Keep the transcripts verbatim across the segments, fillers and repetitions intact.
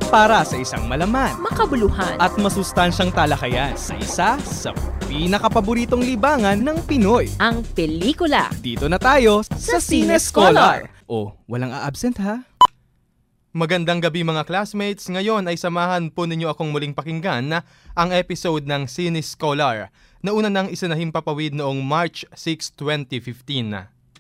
para sa isang malaman, makabuluhan at masustansyang talakayan sa isa sa pinakapaboritong libangan ng Pinoy. Ang pelikula. Dito na tayo sa, sa Cine Scholar. Oh, walang a-absent ha? Magandang gabi mga classmates. Ngayon ay samahan po ninyo akong muling pakinggan na ang episode ng Cine Scholar na una nang isanahing papawid noong March sixth, twenty fifteen.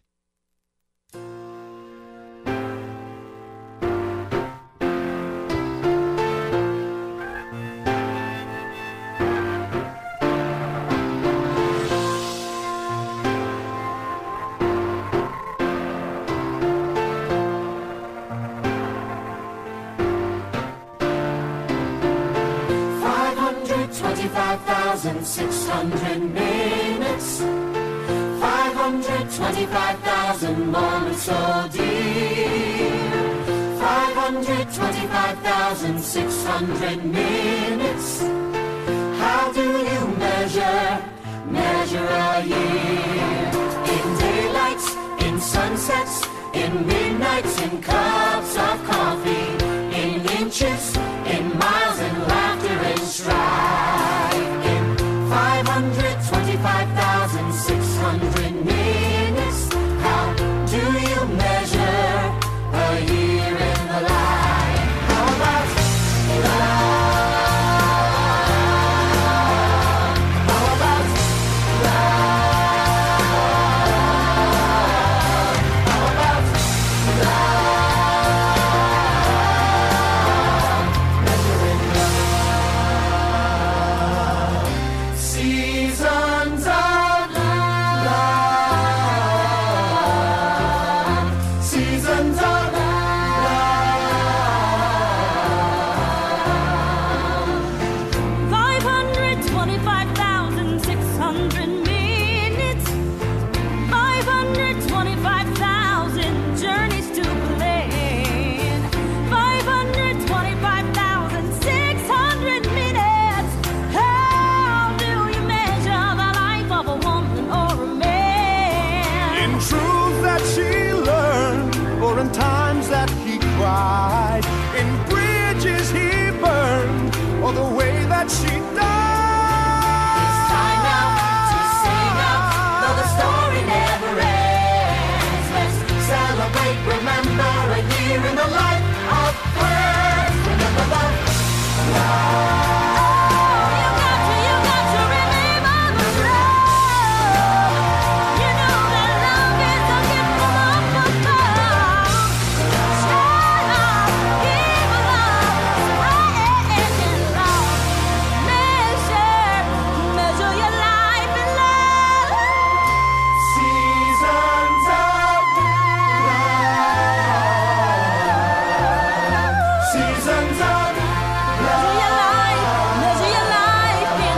twenty-five thousand six hundred minutes, five hundred twenty-five thousand moments, oh dear. five hundred twenty-five thousand six hundred minutes. How do you measure, measure a year? In daylights, in sunsets, in midnights, in cups of coffee, in inches, in miles, in laughter and strife. In five hundred twenty-five thousand six hundred minutes, how do you measure a year in the life? How about love? How about love? How about love? Measuring love. Seasons of love. Seasons of love. five hundred twenty-five thousand six hundred minutes, five hundred twenty-five thousand journeys to plan, five hundred twenty-five thousand six hundred minutes. How do you measure the life of a woman or a man? In truths that she learned, or in times that he cried, in bridges he burned, or the way that she died. It's time now to sing out, though the story never ends. Let's celebrate, remember a year in the life of friends. Remember love, love. You got to, you got to remember the love. You know that love is a gift from up above. Share love, give love, spread love. Measure, measure your life in love. Seasons of love. Seasons of Measure your life, measure your life in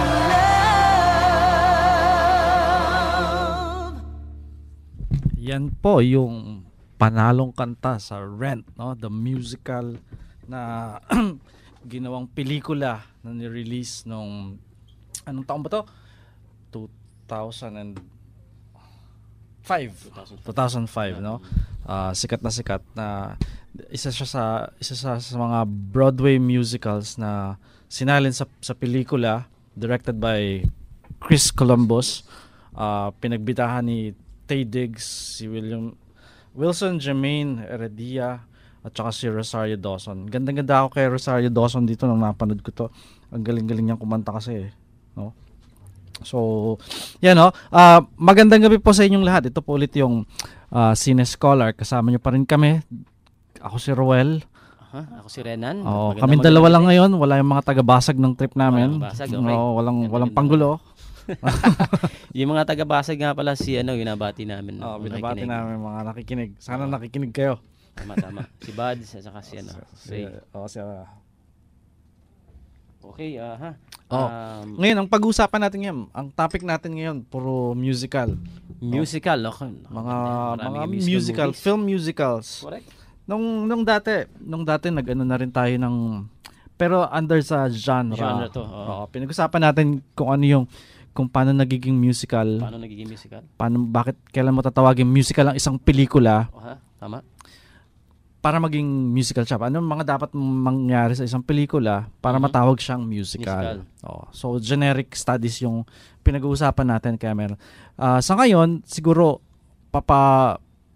love. Yan po yung panalong kanta sa Rent, no? The musical na ginawang pelikula na ni-release nung anong taon ba to? two thousand five. two thousand five, no? Ah, sikat na sikat na isa siya sa isa sa, sa mga Broadway musicals na sinalin sa sa pelikula, directed by Chris Columbus. Ah, pinagbitahan ni Taye Diggs, si William Wilson Jermaine Heredia at saka si Rosario Dawson. Gandang-ganda ako kay Rosario Dawson dito nung napanood ko to. Ang galing-galing niyang kumanta kasi, eh, no? So, yan, no. Ah, magandang gabi po sa inyong lahat. Ito po ulit yung ah, Cine Scholar. Kasama niyo pa rin kami. Ako si Roel. Aha, ako si Renan. Oh, Magandang kami magandang dalawa lang gabi. ngayon. Wala yung mga taga-basag ng trip namin. Walang basag, okay. No, walang Ganda, walang ganda. panggulo. Yung mga taga-basag nga pala si ano, binabati namin. Oh, mga binabati nakikinig. namin mga nakikinig. Sana nakikinig kayo. Tama, tama. Si Buds at saka si ano. Si, Si, oh, si, ah, okay, aha. Oh. Um, Ngayon, ang pag-uusapan natin ngayon, ang topic natin ngayon, puro musical. musical, okay. Mga Maraming mga musical musical, movies. film musicals. Correct. Nung nung dati, nung dati nag-ano na rin tayo ng pero under sa genre. Genre to, oo. Oo, pinag-usapan natin kung ano yung kung paano nagiging musical. Paano nagiging musical? Paano bakit kailan mo tatawagin musical ang isang pelikula? Oh, ha? Tama. para maging musical siya. Ano mga dapat mangyari sa isang pelikula para Mhm. matawag siyang musical. Musical. Oh, so generic studies yung pinag-uusapan natin kaya meron. Ah, sa ngayon, siguro papa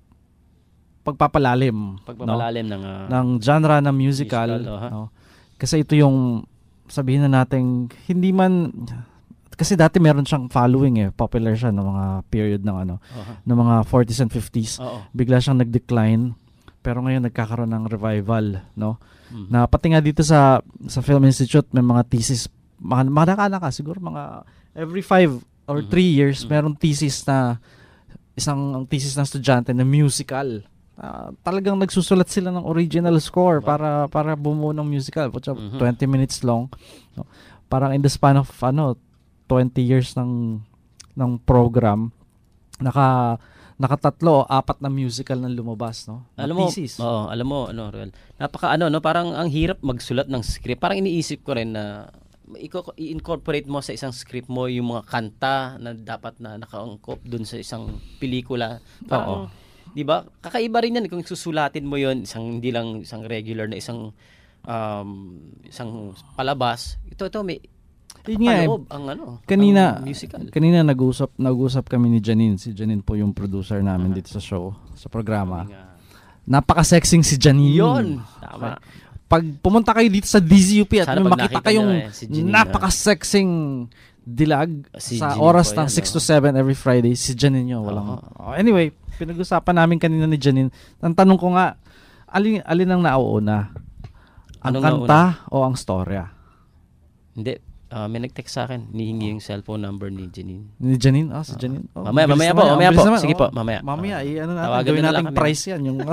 pagpapalalim Pagpapalalim ng ah, no? ng genre ng musical, Musical, oh, ha? no? Kasi ito yung sabihin na natin hindi man kasi dati meron siyang following eh, popular siya ng mga period ng ano, uh-huh. ng mga forties and fifties. Oo. Bigla siyang nag-decline pero ngayon nagkakaroon ng revival, no? Mhm. Na pati nga dito sa sa Film Institute may mga thesis, mga mga siguro mga every five or Mhm. three years Mhm. merong thesis na isang thesis ng estudyante na musical. Ah, talagang nagsusulat sila ng original score Wow. para para bumuo ng musical. Putya, Mhm. twenty minutes long. No? Parang in the span of ano twenty years ng ng program naka nakatatlo o apat na musical na lumabas, no? Na Alam mo, thesis. oo, alam mo, ano, Roel, napaka ano, no, parang ang hirap magsulat ng script. Parang iniisip ko rin na iko- i-incorporate mo sa isang script mo yung mga kanta na dapat na nakaangkop dun sa isang pelikula. Parang, di ba? Kakaiba rin yan kung susulatin mo yon isang hindi lang isang regular na isang um, isang palabas. Ito ito may Yun nga eh. paloob ang ano, Kanina, ang musical. kanina nag-usap, nag-usap kami ni Janine. Si Janine po yung producer namin Aha. dito sa show, sa programa. Nga. Napaka-sexing si Janine. Yun, tama. Pag pumunta kayo dito sa D Z U P at Sana may pag makita nakita kayong nyo eh, si Janine, napaka-sexing dilag Si sa Janine oras po ng yan, six no? to seven every Friday, si Janine yun. Walang, oh, anyway, pinag-usapan namin kanina ni Janine. Ang tanong ko nga, alin, alin ang nauuna? Ang Anong kanta o ang storya? Hindi. Ah, may nag-text sa akin, nihingi yung cellphone number ni Janine. Ni Janine? Ah, si Janine. Oh, Mamaya, bilis mamaya naman po, yan. mamaya Bilis po. naman. Sige Oh, po, mamaya. Mamaya, Ah. i- ano natin, Tawagan gawin na lang natin kami. price yan. Yung,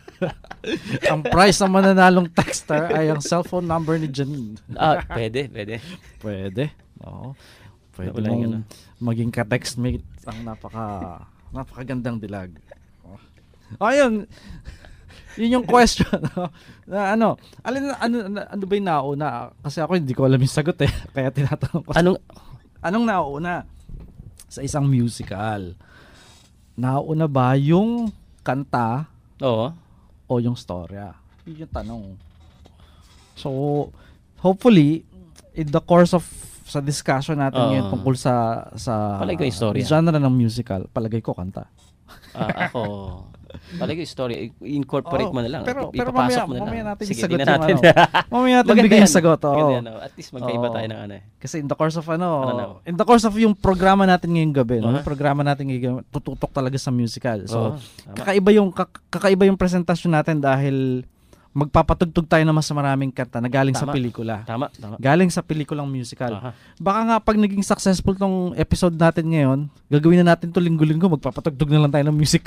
ang price ng mananalong texter ay ang cellphone number ni Janine. Ah, pwede, pwede. Pwede. Oo. Pwede Wala mong yung ano. maging ka-textmate ang napaka napakagandang dilag. Oh, oh yun. Yun yung question. no? na ano, alin ano, ano, ano ba yung nauna? Kasi ako hindi ko alam yung sagot eh. Kaya tinatanong ko. Anong Anong nauna sa isang musical? Nauna ba yung kanta Oo. o yung storya? Yun yung tanong. So, hopefully, in the course of sa discussion natin Oo. ngayon tungkol sa sa Palagay ko yung storya. genre ng musical, palagay ko kanta. Ah, ako. Palagi yung story, i-incorporate Oo, mo na lang. pero- I- pero ipapasok mamaya- mo na lang. mamaya natin Sige, isagot tingnan yung natin. Mamaya natin Maganda bigyan yan. yung sagot. Oo. Maganda yan, oh. At least magkaiba Oo. tayo ng ano eh. Kasi in the course of ano, Ano na? in the course of yung programa natin ngayong gabi, no? Uh-huh. Yung programa natin ngayong gabi, tututok talaga sa musical. So, Oo, tama. kakaiba yung kak- kakaiba yung presentasyon natin dahil magpapatugtog tayo naman sa maraming kanta na galing sa Tama. pelikula. Tama, tama. Galing sa pelikulang musical. Aha. Baka nga pag naging successful tong episode natin ngayon, gagawin na natin to linggo-linggo, magpapatugtog na lang tayo ng music.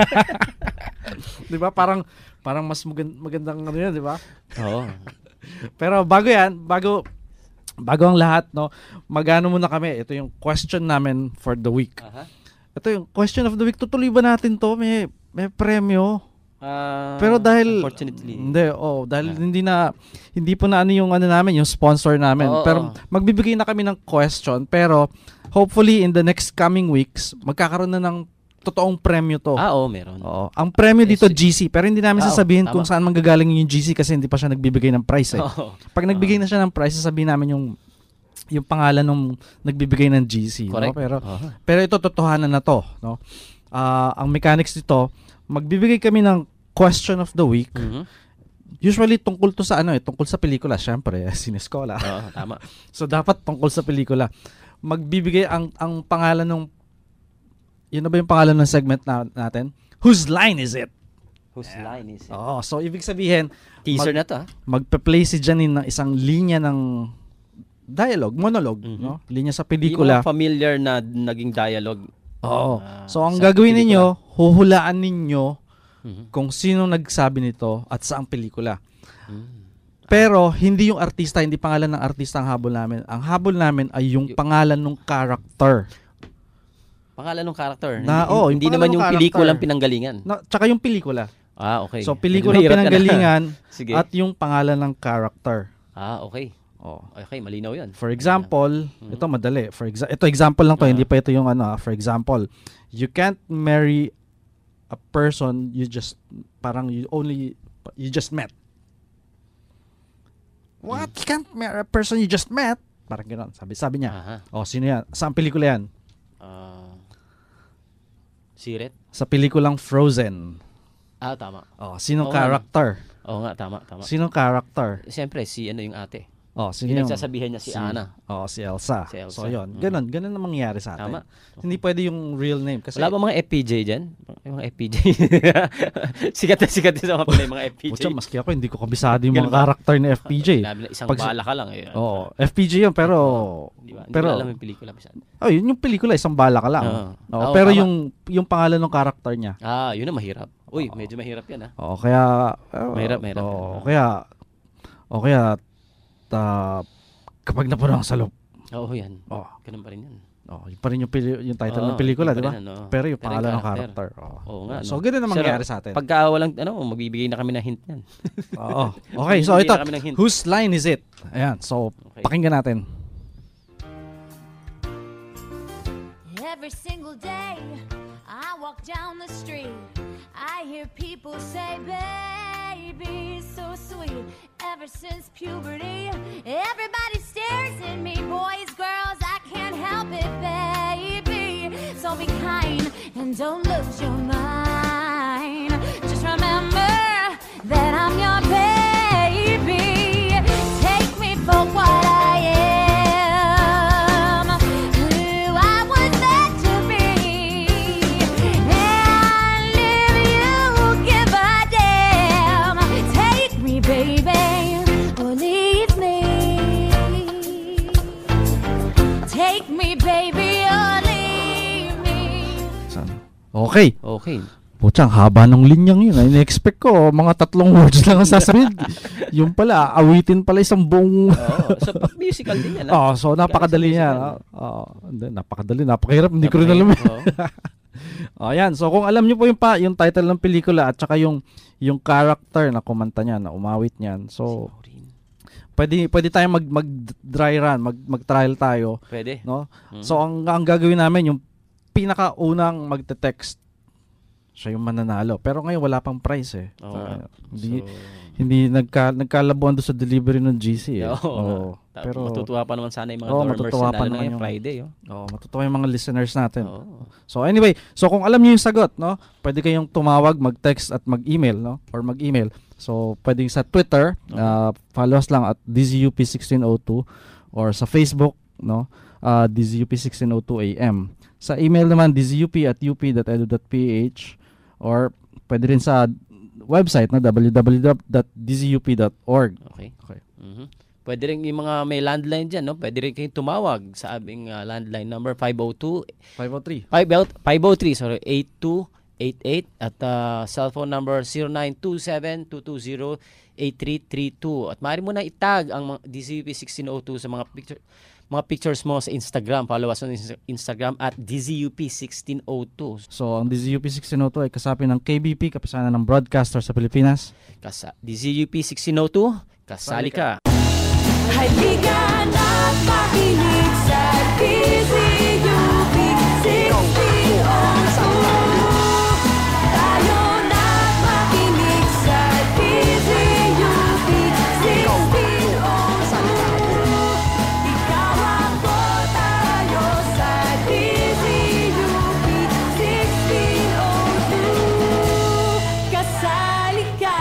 'Di ba? Parang parang mas magan- magandang ano 'yan, 'di ba? Oo. Pero bago 'yan, bago bago ang lahat, no, magano muna kami. Ito yung question namin for the week. Aha. Ito yung question of the week. Tutuloy ba natin to? May may premyo. Ah, Pero dahil unfortunately, hindi, oh, dahil Ah. hindi na hindi po na ano yung ano namin, yung sponsor namin. Oo, pero oo. magbibigay na kami ng question, pero hopefully in the next coming weeks magkakaroon na ng totoong premyo to. ah, oo, meron. Oo. Ang premyo dito Yes. G C, pero hindi namin Ah, sasabihin tama. kung saan manggagaling yung G C kasi hindi pa siya nagbibigay ng price eh. Oo. Pag nagbigay na siya ng price, sasabihin namin yung yung pangalan ng nagbibigay ng G C, no? Correct. Pero Oo. pero ito totohanan na to, no? Ah, ang mechanics nito, magbibigay kami ng question of the week. Mhm. Usually tungkol to sa ano eh, tungkol sa pelikula, syempre, sineskola. Oo, tama. So dapat tungkol sa pelikula. Magbibigay ang ang pangalan ng yun na ba yung pangalan ng segment na, natin? Whose line is it? Whose line is it? Oo, so ibig sabihin, Teaser mag- na to, ah. magpe-play si Janine ng isang linya ng dialogue, monologue, Mhm. no? Linya sa Hindi pelikula. mo familiar na naging dialogue. Oo. Ah, So ang sa gagawin pelikula. ninyo, huhulaan ninyo Mhm. kung sino nagsabi nito at saang pelikula. Mm. Pero hindi yung artista, hindi pangalan ng artista ang habol namin. Ang habol namin ay yung Y- pangalan ng character. Pangalan ng character. Na- hindi oo, yung hindi pangalan naman ng yung character. pelikulang pinanggalingan. Na, tsaka yung pelikula. Ah, okay. So Medyo pelikula mahirap na. pinanggalingan Sige. at yung pangalan ng character. Ah, okay. Oh. Okay, malinaw 'yan. For example, Mhm. ito madali. For exa- ito example lang to, Ah. hindi pa ito yung ano. ah. For example, you can't marry a person you just parang you only You just met. What? You can't marry a person you just met? Parang gano'n. Sabi, sabi niya. Aha. Oh, sino yan? Saan pelikula yan? Ah, Siret? Sa pelikulang Frozen. Ah, tama. Oh, sinong Oo nga. character? Oo nga, tama, tama. Sinong character? Siyempre, si ano yung ate. Oh, sino Yung yung... nagsasabihan niya si Anna. Oh, si Elsa. Si Elsa. So, yun. Mm. Ganun. Ganun ang mangyayari sa atin. Tama. Hindi pwede yung real name. Kasi, Wala ba mga F P J dyan? Yung mga F P J. Sikat na sikat na sa mga pala yung mga F P J. Pucha, maski ako, hindi ko kabisado yung Ganun mga ba? character ni F P J. Sinabi na isang Pag- bala ka lang. Eh. Oo, F P J yun, pero... Di ba? Hindi pero, ko alam yung pelikula. Bisad. oh, yun yung pelikula, isang bala ka lang. Oo. Oo, Oo, pero tama. yung yung pangalan ng character niya. Ah, yun na mahirap. Uy, medyo mahirap yan ah. Oo, kaya... oh, Mahirap, mahirap. Oo, kaya... O kaya... ta- kapag napuno ang salop. Oo, yan. Oh, Ganun pa rin yan. oh, yun pa rin yung, pili- yung title Oo, ng pelikula, yun pa di ba? rin, ano. Pero yung Pero pangalan yung ng character. character. Oo. Oo nga. So, no? ganun ang Sir, mangyayari sa atin. Pagka walang, ano, magbibigay na kami ng hint yan. Oo. Okay, so Bibigyan ito. na kami ng hint. Whose line is it? Ayan, so Okay. pakinggan natin. Every single day I walk down the street, I hear people say, baby, so sweet. Ever since puberty, everybody stares at me. Boys, girls, I can't help it, baby. So be kind and don't lose your mind. Just remember that I'm your baby. Take me for what I am, who I was meant to be. And if you give a damn, take me, baby, or leave me. Take me, baby, or leave me. Saan? Okay. Okay. Putsang, haba ng linyang yun. In-expect ko, mga tatlong words lang ang sasabihin. Yung pala, awitin pala isang buong... Oo. So, pag musical din yan. ah. Oh, so napakadali Kaya niya. sa Oh, hindi, napakadali, napakahirap. Hindi ko rin alam. Oo. Oh, yan. So kung alam niyo po yung pa, yung title ng pelikula at saka yung yung character na kumanta niya, na umawit niyan. So pwede pwede tayong mag mag dry run, mag mag trial tayo, Pwede. no? Mm. So ang ang gagawin namin yung pinakaunang magte-text, siya yung mananalo. Pero ngayon wala pang prize eh. Oo. Uh, hindi So, hindi nagka nagkalabuan doon sa delivery ng G C eh. Oo. Oo. Ta- Pero matutuwa pa naman sana yung mga Oo, dormers matutuwa na pa lalo na naman ngayong yung- Friday. Oh. oh, matutuwa yung mga listeners natin. Oo. So anyway, so kung alam niyo yung sagot, no, pwede kayong tumawag, mag-text at mag-email, no, or mag-email. So pwedeng sa Twitter, uh, follow us lang at D Z U P sixteen oh two, or sa Facebook, no, uh, D Z U P sixteen oh two A M. Sa email naman d z u p at u p dot e d u dot p h, or pwede rin sa website na w w w dot d z u p dot org. Okay. Okay. Mhm. Pwede rin yung mga may landline dyan, no? Pwede rin kayong tumawag sa aming uh, landline number five oh two five oh three. five oh three, sorry, eight two eight eight, at uh, cellphone number zero nine two seven two two zero eight three three two. At maaari mo na itag ang mga D Z U P sixteen oh two sa mga picture mga pictures mo sa Instagram. Follow us on Insta- Instagram at D Z U P sixteen oh two. So ang D Z U P sixteen oh two ay kasapi ng K B P, kapisanan ng broadcaster sa Pilipinas. Kasa D Z U P sixteen oh two, kasali ka. Halika na't makinig sa D Z U P sixteen oh two. Tayo na't makinig sa D Z U P sixteen oh two. Ikaw ako, tayo sa D Z U P sixteen oh two. Kasali ka.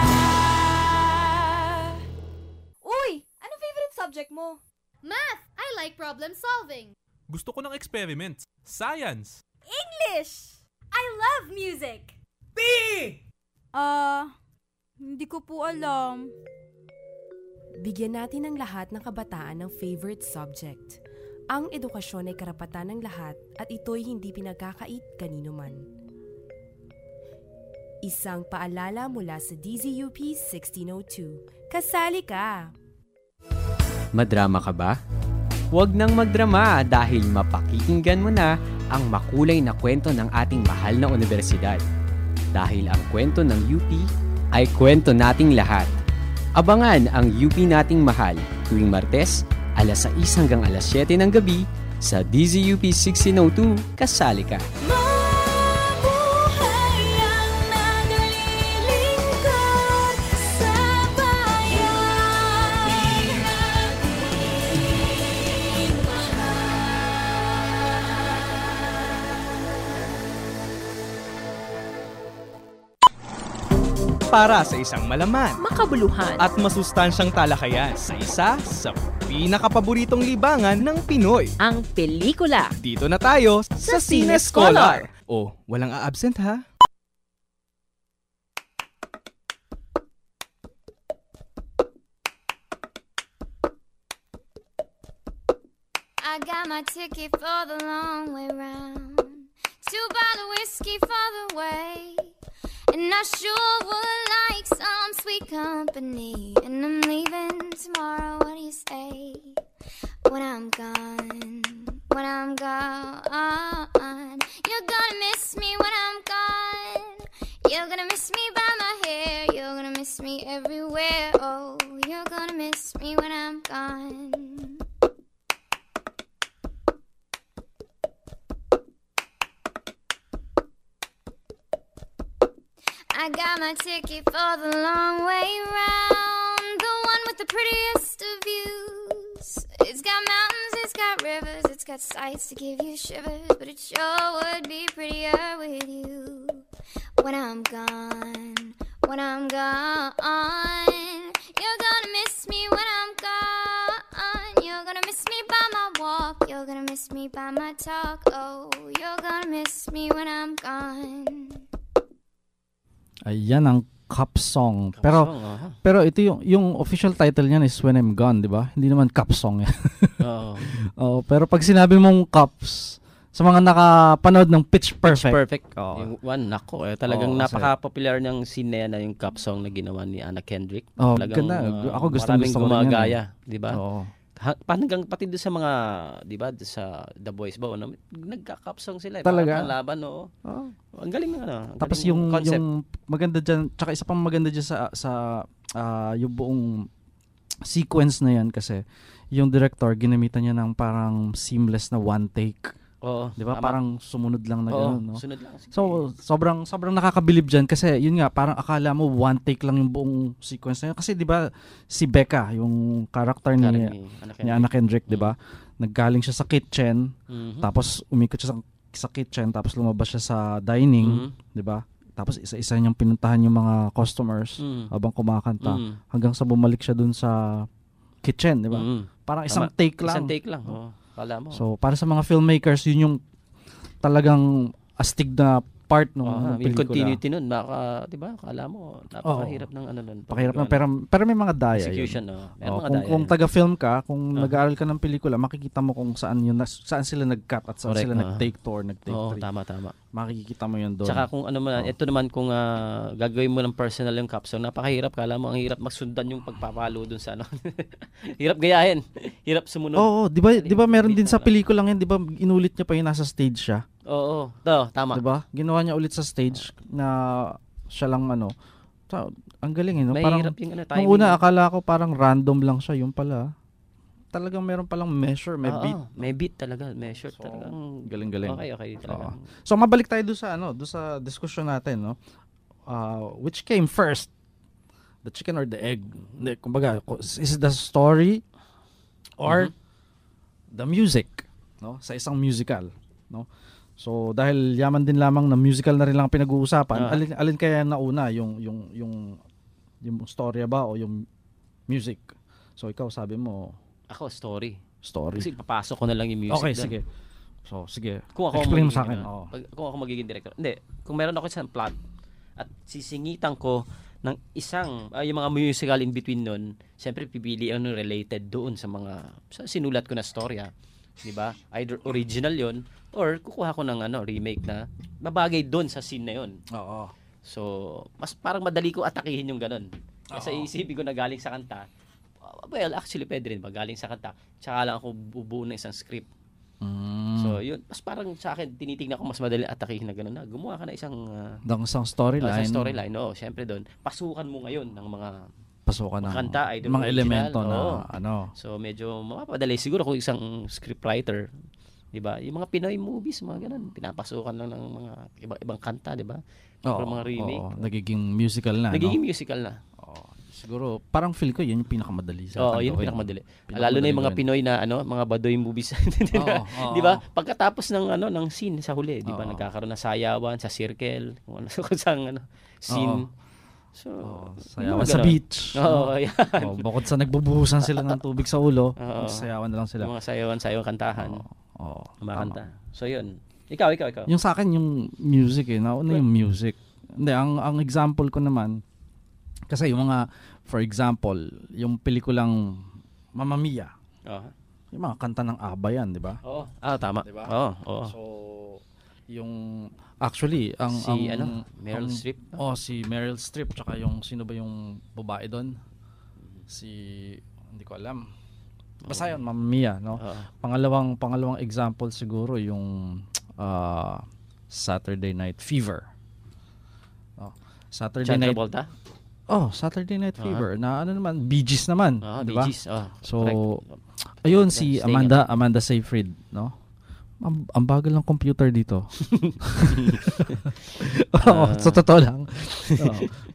Uy! Ano favorite subject mo? Math! I like problem solving. Gusto ko ng experiments. Science. English! I love music! B! Ah, hindi ko po alam. Bigyan natin ang lahat ng kabataan ng favorite subject. Ang edukasyon ay karapatan ng lahat at ito'y hindi pinagkakait kanino man. Isang paalala mula sa D Z U P sixteen oh two. Kasali ka! Madrama ka ba? Huwag nang magdrama dahil mapakikinggan mo na ang makulay na kwento ng ating mahal na universidad. Dahil ang kwento ng U P ay kwento nating lahat. Abangan ang U P nating mahal tuwing Martes, alas sais hanggang alas siyete ng gabi sa D Z U P sixteen oh two. Kasali ka! Mabuhay ang naglilingkod para sa isang malaman, makabuluhan, at masustansyang talakayan sa isa sa pinakapaboritong libangan ng Pinoy. ang pelikula. Dito na tayo sa Sa Cine Cine Scholar. Scholar. Oh, walang a-absent ha? I got my ticket for the long way round. Two bottle whiskey for the way. And I sure would like some sweet company. And I'm leaving tomorrow, what do you say? When I'm gone, when I'm gone. You're gonna miss me when I'm gone. You're gonna miss me by my hair. You're gonna miss me everywhere. Oh, you're gonna miss me when I'm gone. I got my ticket for the long way round, the one with the prettiest of views. It's got mountains, it's got rivers, it's got sights to give you shivers, but it sure would be prettier with you. When I'm gone, when I'm gone, you're gonna miss me when I'm gone. You're gonna miss me by my walk, you're gonna miss me by my talk. Oh, you're gonna miss me when I'm gone. Ayan ang Cup Song. Pero Song, aha. pero ito yung yung official title niyan is When I'm Gone, 'di ba? Hindi naman Cup Song yan. Oo. Oo, pero pag sinabi mong Cups, sa mga nakapanood ng Pitch Perfect. Perfect. Oo. Yung one, nako. Eh, talagang Oo, kasi- napaka-popular ng scene na yan, na yung Cup Song na ginawa ni Anna Kendrick. Oo, Talagang, ganda. uh, Ako gustong maraming gusto ko rin yan, gumagaya, eh. di ba? Oo. Ha, hanggang pati doon sa mga, di ba, sa The Boys ba, ano, nagka-Cup Song sila. Eh, Talaga? Parang ang laban, oo. Oo. Ang galing ng ano. ang Tapos galing yung ng concept. yung maganda diyan, tsaka isa pang maganda diyan sa sa ah, yung buong sequence na yan kasi yung director ginamitan niya ng parang seamless na one take. Oo, 'Di ba? tama. Parang sumunod lang na Oo, gano'n, no? sunod lang. So, sobrang sobrang nakakabilib diyan kasi yun nga parang akala mo one take lang yung buong sequence na yun kasi 'di ba si Becca, yung character ni, Character ni Anna ni Anna Kendrick, 'di ba? Naggaling siya sa kitchen, Mhm. tapos umikot siya sa, sa kitchen, tapos lumabas siya sa dining, Mhm. 'di ba? Tapos isa-isa niyang pinuntahan yung mga customers Mhm. habang kumakanta Mhm. hanggang sa bumalik siya dun sa kitchen, 'di ba? Mhm. Parang isang Tama. take lang. Isang take lang. Oo. Kala mo. So, para sa mga filmmakers, yun yung talagang astig na part ng Ah, ng yung pelikula. continuity nun, baka, di ba? Kala mo, napakahirap ng ano nun. Pakahirap na, Pag- pero, pero may mga daya Execution, yun. no? May Oo, mga kung, daya kung yun. taga-film ka, kung Ah. nag-aaral ka ng pelikula, makikita mo kung saan yun, nas- saan sila nag-cut at saan Correct, sila ah. nag-take two or nag-take Oo, three. tama, tama. Makikita mo yun doon. Tsaka kung ano man, ito naman kung ah, gagawin mo ng personal yung capsule, napakahirap. Kala mo, ang hirap magsundan yung pagpapalo dun sa ano. Hirap gayahin. Hirap sumunod. Oo, di ba, di ba meron din sa Hindi pelikula ngayon, di ba inulit niya pa yung nasa stage siya? Oo, to, tama. Di ba? Ginawa niya ulit sa stage na siya lang ano. So, ang galing eh, no? May Parang, hirap yung ano, nung timing. una, akala ko parang random lang siya, yung pala. Talagang meron palang measure, may Oo, beat. may beat talaga, measure talagang. Galing-galing. Okay, okay. Talagang. Oo. So mabalik tayo doon sa ano, doon sa discussion natin, no. Uh, which came first? The chicken or the egg? Hindi, kumbaga, is it the story or the music, no? Sa isang musical, no? So dahil yaman din lamang na musical na rin lang ang pinag-uusapan, Ah. alin alin kaya nauna, yung yung yung yung storya ba o yung music? So ikaw sabi mo Ako, story. story. Kasi papasok ko na lang yung music Okay, dun. sige. So, sige. Kung ako Explain mo magiging, sa akin. ano, Oo. pag, kung ako magiging director. Hindi, kung meron ako isang plot at sisingitan ko ng isang, ah, yung mga musical in between nun, siyempre pipili ano related doon sa mga, sa sinulat ko na storya. Di ba? Either original yon or kukuha ko ng ano, remake na babagay doon sa scene na yon. Oo. So, mas parang madali ko atakihin yung ganun. Kasi Oo. isipin ko na galing sa kanta, well, actually, pwede rin ba? Galing sa kanta. Tsaka lang ako bubuo ng isang script. Mm. So, yun. Mas parang sa akin, tinitignan ko mas madali atakihin na gano'n na. Gumawa ka na isang, uh, Ng isang storyline. isang storyline. Oo, syempre doon. Pasukan mo ngayon ng mga Pasukan ng kanta, either mga original, elemento na oo. ano. So, medyo mapapadali. Siguro kung isang scriptwriter, di ba? Yung mga Pinoy movies, mga ganun. Pinapasukan lang ng mga iba, ibang kanta, di ba? Or mga remake. Oo, nagiging musical na. Nagiging no? musical na. Oo. Siguro, parang feel ko yun yung pinakamadali sa Oo, yun yung gawin. pinakamadali. Pinakamadali Lalo na yung mga gawin. Pinoy na ano, mga badoy movies. Di ba? Oo, oo. Di ba? Pagkatapos ng ano, ng scene sa huli, di ba? Oo. Nagkakaroon ng sayawan sa circle, kung ano kung saan ano, scene. Oo. So, Oh, yung sayawan mga sa ganon. beach. Oo, no? yan. Oh, bukod sa nagbubuhusan sila ng tubig sa ulo, Oo. sayawan na lang sila. Yung mga sayawan-sayawan kantahan. Oo. Kumakanta. So, yun. Ikaw, ikaw, ikaw. Yung sa akin, yung music eh. Nauna yung music. Hindi, ang, ang example ko naman, kasi yung mga, for example, yung pelikulang Mamma Mia. Oo. Yung mga kanta ng ABBA yan, di ba? Oo. Ah, tama. Diba? Oo, oo. So, yung, actually, ang, Si, ang, ano, Meryl ang- Streep? Oh, si Meryl Streep, tsaka yung, sino ba yung babae doon? Si, hindi ko alam. Basta yun, Mamma Mia, no? Oo. Pangalawang, pangalawang example siguro, yung uh, Saturday Night Fever. Oh, Saturday John Night Travolta? Oh, Saturday Night Ah. Fever. Na ano naman, Bee Gees naman, Ah, di Bee ba? Gees, ah, So, correct. ayun si Staying Amanda, Amanda Seyfried, no? Ang, ang bagal ng computer dito. Oo, Ah. sa totoo lang. Oo.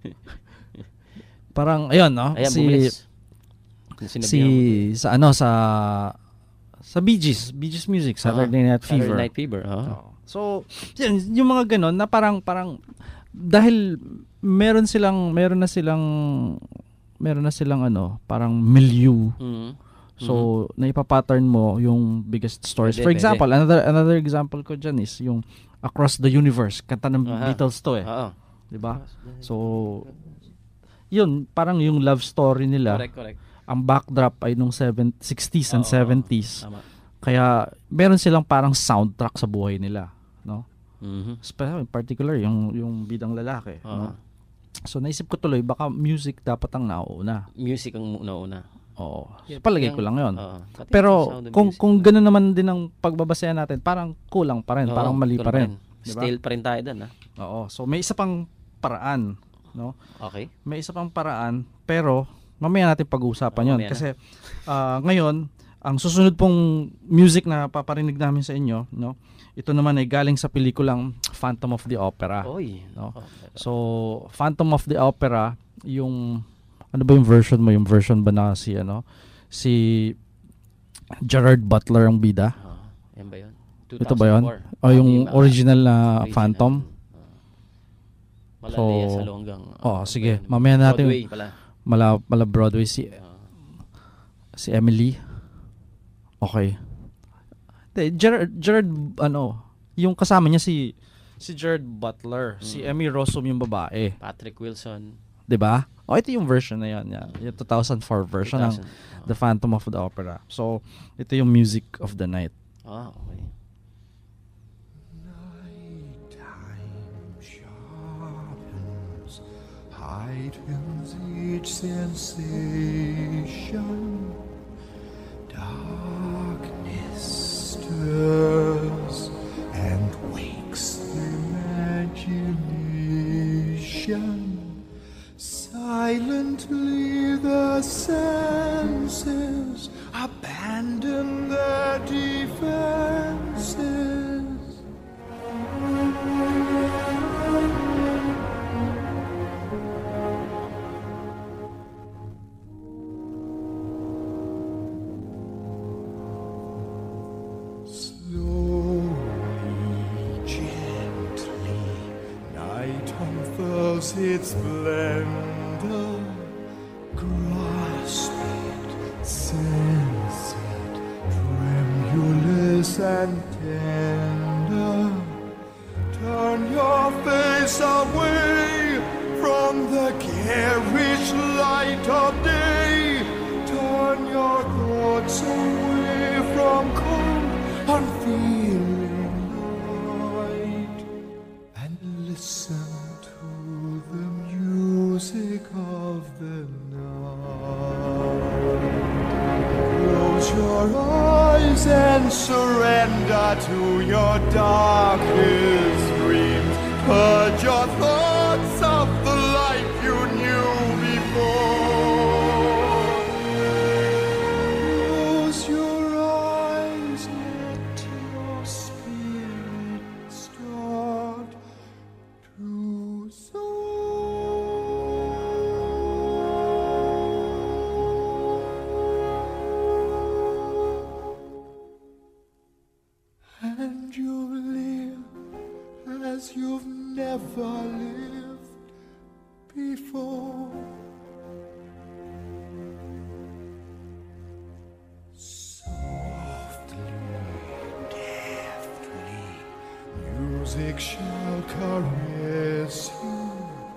Parang ayun, no? Ayan, si bumilis. Sinabihan si mo. sa ano sa sa Bee Gees, Bee Gees Music, Saturday Ah, Night Fever. Saturday Night Fever, ah. Oo. So, yun, yung mga ganon na parang parang dahil meron silang meron na silang meron na silang ano, parang milieu. Mhm. So, naipa-pattern mo yung biggest stories. Pwede, For pwede. example, another another example ko dyan is yung Across the Universe, kanta ng Aha. Beatles to eh. Oo. 'Di ba? So, yun, parang yung love story nila. Correct, correct. Ang backdrop ay nung seven, sixties and Oo, seventies. tama. Kaya meron silang parang soundtrack sa buhay nila, no? Mhm. Especially in particular yung yung bidang lalaki, Oo. no? So naisip ko tuloy baka music dapat ang nauuna. Music ang una-una. Oo. Yeah, Palagay yung- ko lang 'yon. oo. Pati Pero yung sound of kung music. kung gano'n naman din ang pagbabasehan natin, parang kulang pa rin, Oo, parang mali kulang pa pa rin. rin. Di ba? Stale pa rin tayo doon, ah. Oo. So may isa pang paraan, no? Okay. May isa pang paraan, pero mamaya natin pag-uusapan Oo, 'yon mamaya kasi ah, ngayon ang susunod pong music na paparinig namin sa inyo, no? Ito naman ay galing sa pelikulang Phantom of the Opera. Oy. No? Oh, So, Phantom of the Opera, yung ano ba yung version mo? Yung version ba na si ano? Si Gerard Butler ang bida? Oh, yan ba 'yon? Ito ba 'yon? two thousand four. O yung Ah, original na original. Phantom? Mala So, Lea Salongang. oh, ano sige. ba yun? Mamaya natin Broadway pala. mala mala Broadway si si Emily. Okay. De, Gerard, Gerard ano, yung kasama niya si si Gerard Butler, si Mm. Emmy Rossum yung babae, Patrick Wilson. 'di ba? O ito yung version na yan, yan. Yung two thousand four version ng two thousand. The Phantom of the Opera. So, ito yung music of the night. Ah, okay. Heightens each sensation. Darkness stirs and wakes the imagination. Silently the senses abandon their defenses. Slowly, gently, night unfurls its splendor. Grasp it, sense it, tremulous and tender. Turn your face away from the garish light of day. Turn your thoughts away from cold, unfeeling light, and listen to the music of the night. Close your eyes and surrender to your darkest dreams. Purge your thoughts of the life you knew before. Close your eyes, let your spirit start to and you live as you've never lived before. music shall caress you.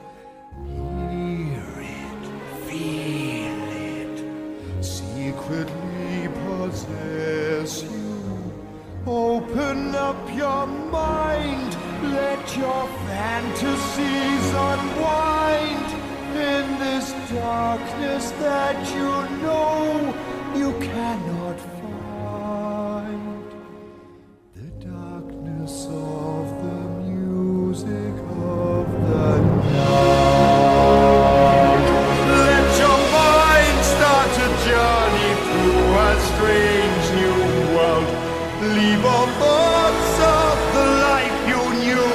Hear it, feel it, secretly possess you. Open up your mind, let your fantasies unwind in this darkness that you know you cannot find. The darkness of the music of the night. Let your mind start a journey through a strange new world. Leave all thoughts of the life you knew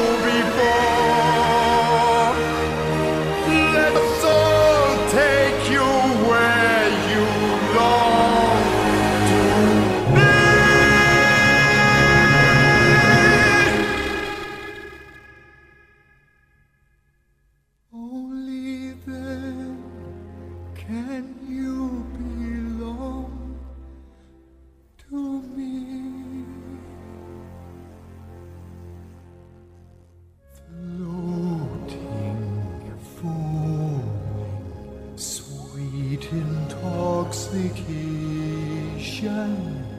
before. Let the soul take you where you long to be. Only then can you belong to me. Floating, falling, sweet intoxication.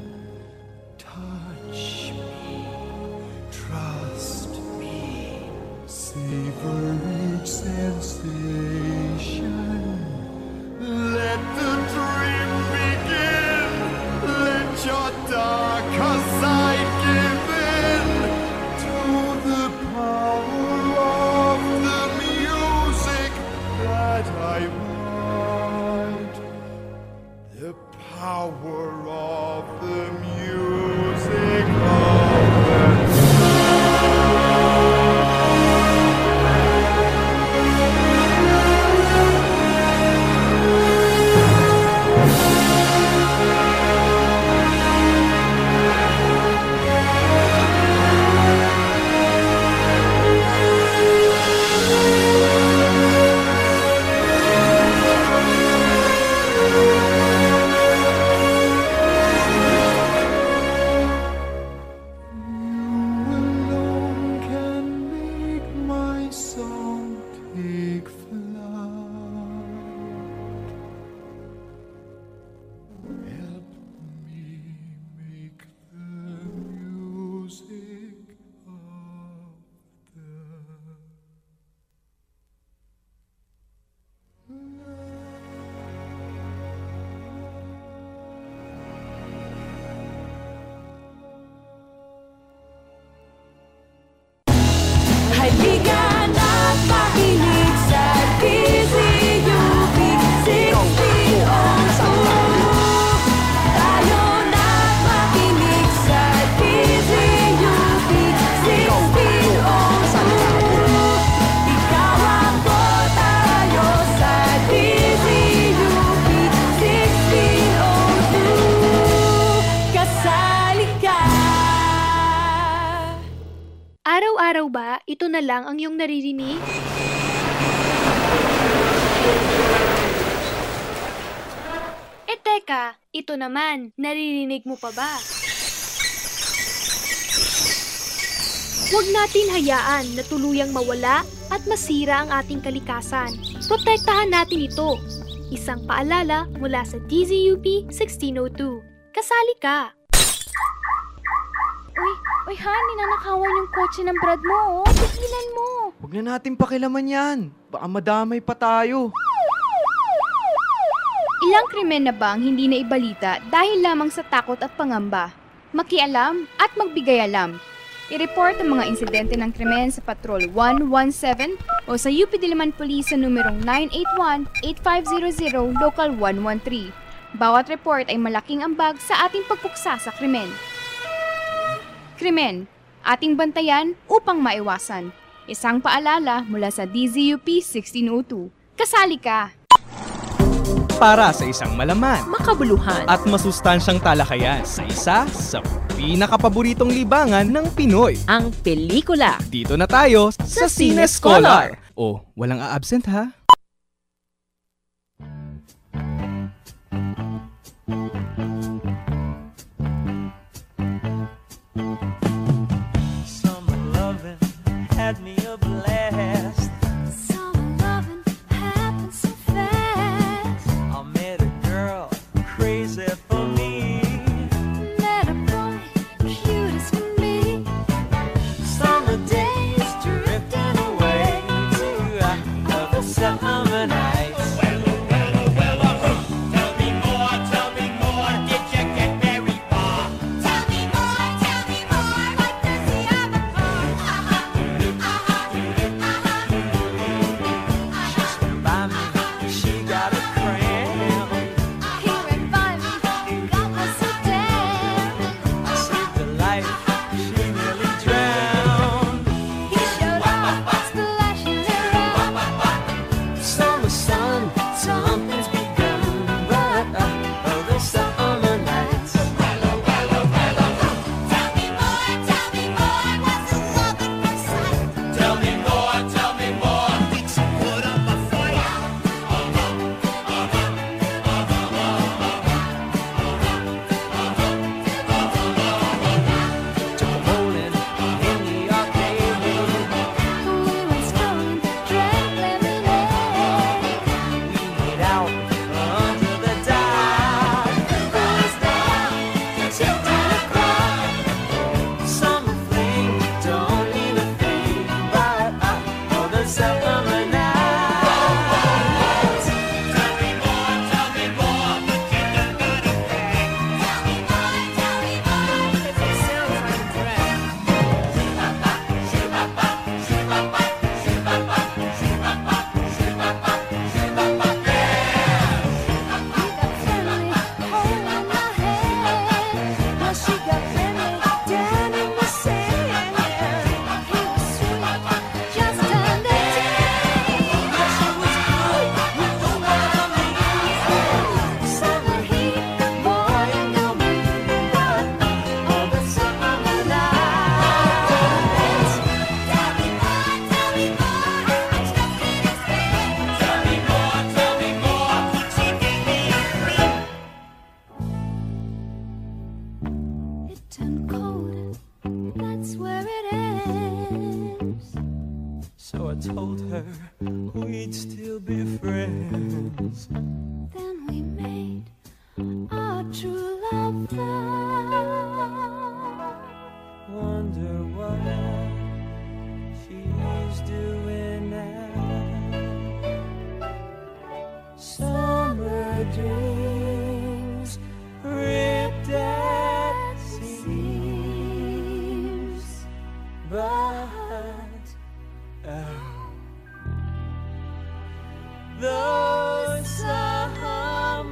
Touch me, trust me, savor each sensation. Let the dream begin. Let your darker side give in to the power of the music that I write. The power of the music of the Halika na't makinig sa D Z U P sixteen oh two. Tayo na't makinig sa D Z U P sixteen oh two. Ikaw ako tayo sa D Z U P sixteen oh two. Kasali ka. Araw-araw ba, ito na lang ang iyong naririnig? Eh teka, ito naman, naririnig mo pa ba? Huwag natin hayaan na tuluyang mawala at masira ang ating kalikasan. Protektahan natin ito. Isang paalala mula sa D Z U P sixteen oh two. Kasali ka! Uy, uy Han, ninanakawan yung kotse ng Brad mo, oh. Tigilan mo. Huwag na natin pakilaman yan. Baka madamay pa tayo. Ilang krimen na ba ang hindi na ibalita dahil lamang sa takot at pangamba? Makialam at magbigay alam. I-report ang mga insidente ng krimen sa Patrol one one seven o sa U P Diliman Police sa numerong nine eight one, eight five zero zero Local one one three. Bawat report ay malaking ambag sa ating pagpuksa sa krimen. Krimen, ating bantayan upang maiwasan. Isang paalala mula sa D Z U P sixteen oh two. Kasali ka! Para sa isang malaman, makabuluhan at masustansyang talakayan sa isa sa pinakapaboritong libangan ng Pinoy, ang pelikula. Dito na tayo sa Cine Scholar. O, walang a-absent ha? Summer loving crazy for me. Met a boy, cute as can be. Summer days drifting away to uh, the summer nights. So I told her we'd still be friends. Then we made our true love vow. Wonder what she's doing now. Summer dreams ripped at seams, but oh, those summer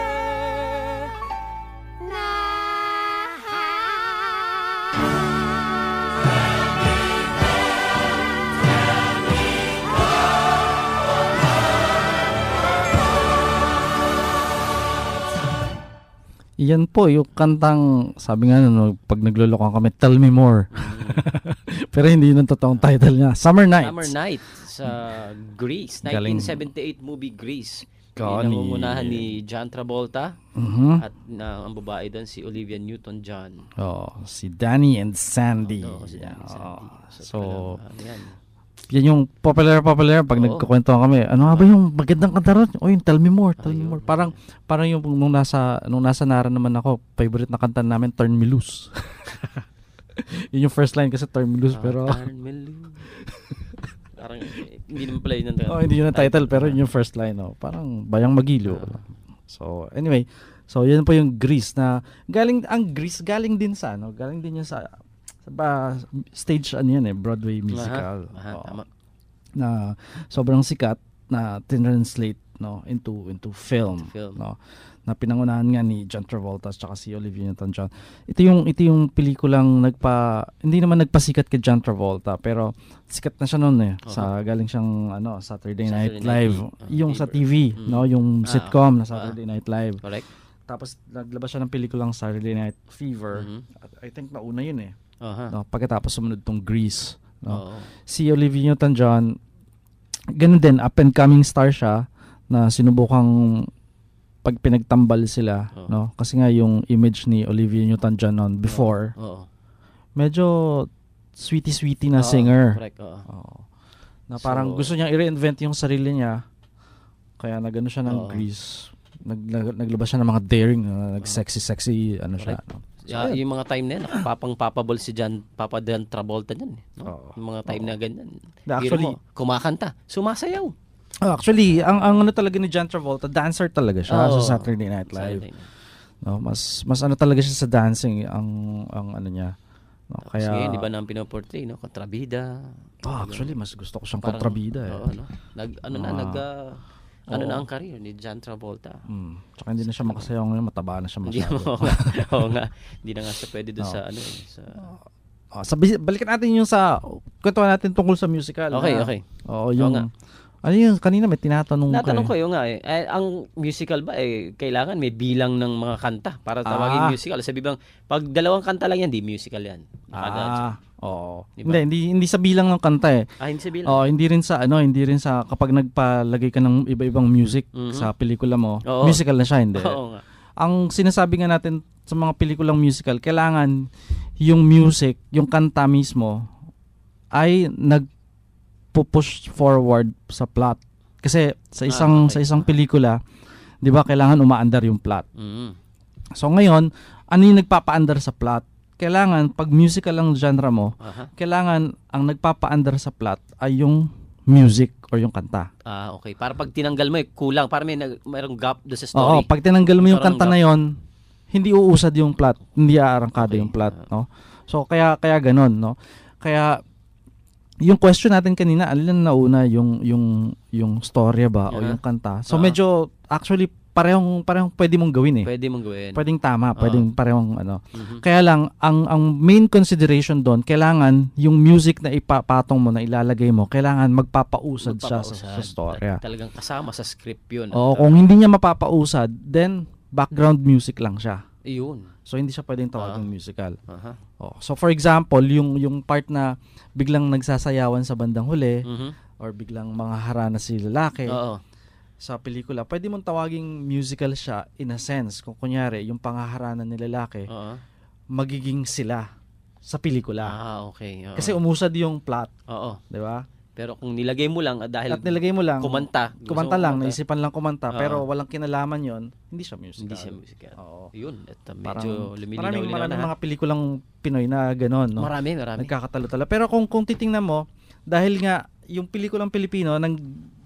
Iyan po yung kantang, sabi nga no, pag naglolokohan kami, Tell Me More. Pero hindi yun ang totoong title niya. Summer Nights. Summer Night sa Grease, Galing. nineteen seventy-eight movie Grease. Ko, Yung ni- nangungunahan ni John Travolta Mhm. at na, ang babae doon si Olivia Newton-John. Oh, si Danny and Sandy. Oo, si Danny and Sandy. Oh, So, so, talagang, yan. yan yung popular popular pag Oo. nagkukwentuhan kami. Ano nga ba yung magandang kanta ron? O yung Tell Me More, Tell Me More. Parang parang yung nung nasa nung nasa Nara naman ako, favorite na kanta namin Turn Me Loose. Yun yung first line kasi Turn Me Loose, Ah, pero Turn Me Loose. Parang eh, hindi naman pala yun ang oh, hindi yun ang title, pero yun yung first line. Oh. Parang Bayang Magilo. So, anyway, so yun po yung Grease na galing, ang Grease galing din sa, ano, galing din yun sa, sa ba, stage, ano yan eh, Broadway musical. Aha, Oo. tama. Na sobrang sikat na tinranslate no into into film, Into film. no, na pinangunahan nga ni John Travolta at saka si Olivia Newton-John. Ito yung ito yung pelikulang nagpa hindi naman nagpasikat kay John Travolta, pero sikat na siya noon eh. Uh-huh. Sa galing siyang ano Saturday Night Saturday Live, Night, uh, yung sa Fever. T V, Mm. no, yung Ah, sitcom na ah, Saturday Night Live. Correct. Tapos naglabas siya ng pelikulang Saturday Night Fever. Mhm. At I think nauna yun eh. Aha. No, pagkatapos sumunod tong Grease, no. Oo. Si Olivia Newton-John, ganun din, up and coming star siya na sinubukang pag pinagtambal sila, Oo. no? Kasi nga yung image ni Olivia Newton-John noon before, Oo. medyo sweetie-sweetie na Oo, singer. correct, oo. Oo. Na parang So- gusto niya i-reinvent yung sarili niya. Kaya nagano siya ng Oo. Grease. nag, nag, naglabas siya ng mga daring, uh, nag-sexy-sexy, ano siya. No? So, Yeah, ayun. yung mga time na yan, nakapapang papabol si John, Papa Dan Travolta niyan. Eh, no? Yung mga time na ganyan. Actually, Biro mo, kumakanta, sumasayaw. Oh, actually, ang ang ano talaga ni John Travolta, dancer talaga siya Oo. sa Saturday Night Live. Saturday Night. No, mas mas ano talaga siya sa dancing, ang ang ano niya. No, Kaya, kaya di ba nang pinoportray, no? Kontrabida. Oh, actually, mas gusto ko siyang Parang- kontrabida eh. Oo, no? Nag, ano na, Ah. nag, ah, ano Oo. na ang career ni John Travolta. Mm. Tsaka hindi na siya makasayaw ngayon, mataba na siya Hindi masyado. mo nga. Oo nga. Hindi na nga siya pwede doon Oo. sa ano eh, sa Oh, sabi, balikan natin yung sa kwentuhan natin tungkol sa musical. Okay, na- okay. Oo, Oo yung nga. ano yun, kanina may tinatanong Natanong ko eh. yun nga eh. Eh, ang musical ba eh kailangan may bilang ng mga kanta para tawagin Ah. musical. Sabi bang pag dalawang kanta lang yan, di musical yan. Nakadaan siya. Ah, oo. Di ba? Hindi, hindi hindi sa bilang ng kanta eh. Ah, hindi sa bilang. Oo, hindi rin sa ano, hindi rin sa kapag nagpalagay ka ng iba-ibang music Mhm. sa pelikula mo, Oo. musical na siya, hindi. Oo nga. Ang sinasabi nga natin sa mga pelikulang musical, kailangan yung music, yung kanta mismo ay nagpo-push forward sa plot. Kasi sa isang Ah, okay. sa isang pelikula, 'di ba, kailangan umaandar yung plot. Mhm. So ngayon, ano yung nagpapaandar sa plot? Kailangan pag musical ang genre mo, Aha. kailangan ang nagpapaandar sa plot ay yung music or yung kanta. Ah, okay. Para pag tinanggal mo eh, kulang. Para may nag, mayroong gap doon sa Oo, story. pag tinanggal mo yung Parang kanta gap. na yon, hindi uusad yung plot, hindi aarangkada yung plot, no? So kaya kaya ganoon, no? Kaya yung question natin kanina, alin na nauna, yung yung yung storya ba o Yeah. yung kanta? So Ah. medyo actually parehong parehong pwede mong gawin eh. Pwede mong gawin. Pwedeng tama, Oo. pwedeng parehong ano. Mhm. Kaya lang ang ang main consideration doon, kailangan yung music na ipapatong mo na ilalagay mo, kailangan magpapausad siya sa, sa Magpapausad. storya. Tal- Talagang kasama sa script yun. Oo, At, kung hindi niya mapapausad, then background music lang siya. Iyon. So hindi siya pwedeng tawaging Ah. musical. Aha. Oh, so for example, yung yung part na biglang nagsasayawan sa bandang huli Mhm. or biglang mga harana si lalaki Oo. sa pelikula, pwede mong tawaging musical siya in a sense. Kung kunyari, yung pangaharanan ni lalaki, Oo. magiging sila sa pelikula. Ah, okay. Oo. Kasi umusad yung plot, Oo. 'di ba? Pero kung nilagay mo lang ah, dahil At nilagay mo lang, kumanta. gusto kumanta mo lang, kumanta. naisipan lang kumanta, Oo. pero walang kinalaman yon, hindi siya musical. Hindi siya musical. Oo. Yun. At uh, Parang, medyo lumilinaw maraming, linaw maraming na. mga pelikulang Pinoy na gano'n, no? Marami, marami. Nagkakatalo-talo. Pero kung kung titingnan mo, dahil nga yung pelikulang Pilipino, nang,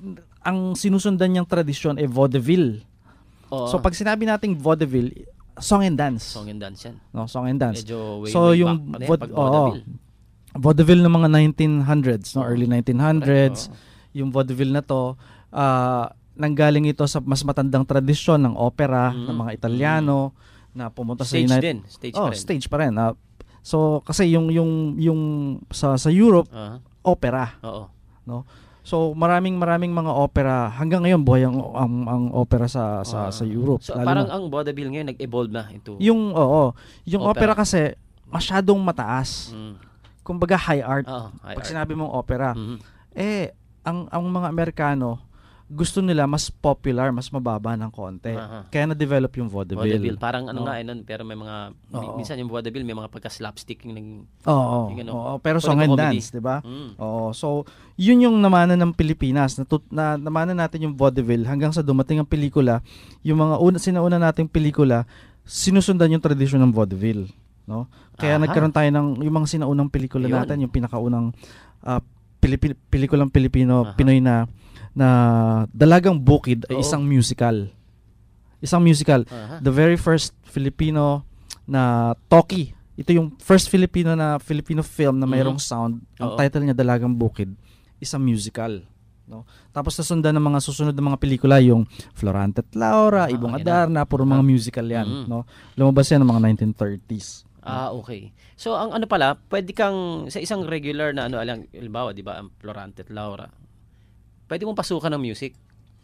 ang sinusundan niyang tradisyon ay vaudeville. Oo. So pag sinabi nating vaudeville, song and dance. Song and dance yan. No, song and dance. Medyo way, so way yung back pa na yan, vaud- pag oo, vaudeville. vaudeville ng mga nineteen hundreds, no, early nineteen hundreds. Oo. Yung vaudeville na to, ah, nanggaling ito sa mas matandang tradisyon ng opera Mhm. ng mga Italiano na pumunta sa Stage United din. Stage oh, pa rin. stage pa rin. Ah, so kasi yung yung yung sa sa Europe, Aha. opera, Oo. no? So maraming maraming mga opera hanggang ngayon buhay ang ang, ang opera sa sa Oo. sa Europe. So Lalo parang na- ang vaudeville ngayon nag-evolve na into yung oo, yung opera, opera. kasi masyadong mataas. Mm. Kumbaga high art. Oo, high Pag art. sinabi mong opera, Mhm. eh ang ang mga Amerikano gusto nila mas popular, mas mababa ng konti. Aha. Kaya na-develop yung vaudeville. Vaudeville. Parang ano Oo. nga eh, nun, pero may mga, Oo. minsan yung vaudeville, may mga pagka-slapstick yung nag... Oo, yung ano, oo, pero parang song and comedy. dance, 'di ba? Mm. Oo, so yun yung namanan ng Pilipinas. Natut na namanan natin yung vaudeville hanggang sa dumating ang pelikula. Yung mga una sinauna nating pelikula, sinusundan yung tradisyon ng vaudeville, no? Kaya Aha. nagkaroon tayo ng yung mga sinaunang pelikula Yun. natin, yung pinakaunang ah, Pilipi- pelikulang Pilipino, Aha. Pinoy na na Dalagang Bukid ay Oo. isang musical. Isang musical. Aha. The very first Filipino na talkie. Ito yung first Filipino na Filipino film na mayroong Mhm. sound. Ang Oo. title niya Dalagang Bukid. Isang musical. No? Tapos nasundan ng mga susunod na mga pelikula yung Florante at Laura, Ah, Ibong okay Adarna, puro mga Ah. musical yan. Mhm. No? Lumabas yan ng mga nineteen thirties. Ah, okay. So, ang ano pala, pwede kang, sa isang regular na ano, alang, halimbawa, di ba, ang Florante at Laura, pwede mong pasukan ng music.